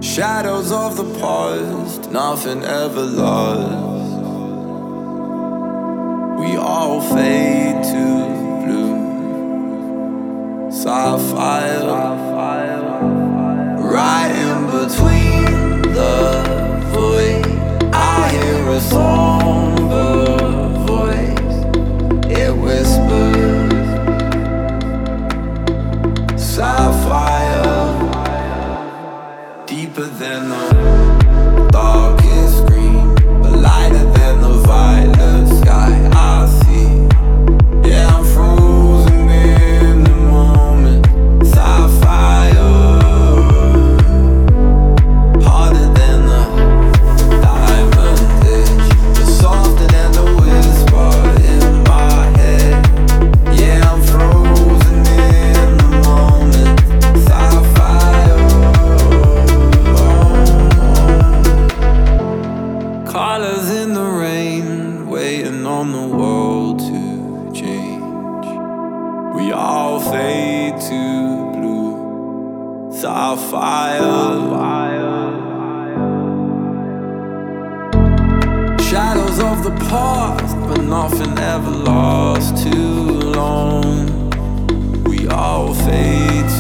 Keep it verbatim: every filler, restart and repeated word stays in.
Shadows of the past, nothing ever lost. We all fade to blue. Sapphire, right in between the void, I hear a somber voice. It whispers, sapphire, deeper than the darkest green, but lighter than the violet sky I see. Yeah, I'm frozen in the moment. Sapphire, harder than the diamond edge, but softer than the whisper in my head. Yeah, I'm frozen in the moment. Sapphire, colors in the rain, waiting on the world to change. We all fade to blue. Sapphire, shadows of the past, but nothing ever lasts too long. We all fade to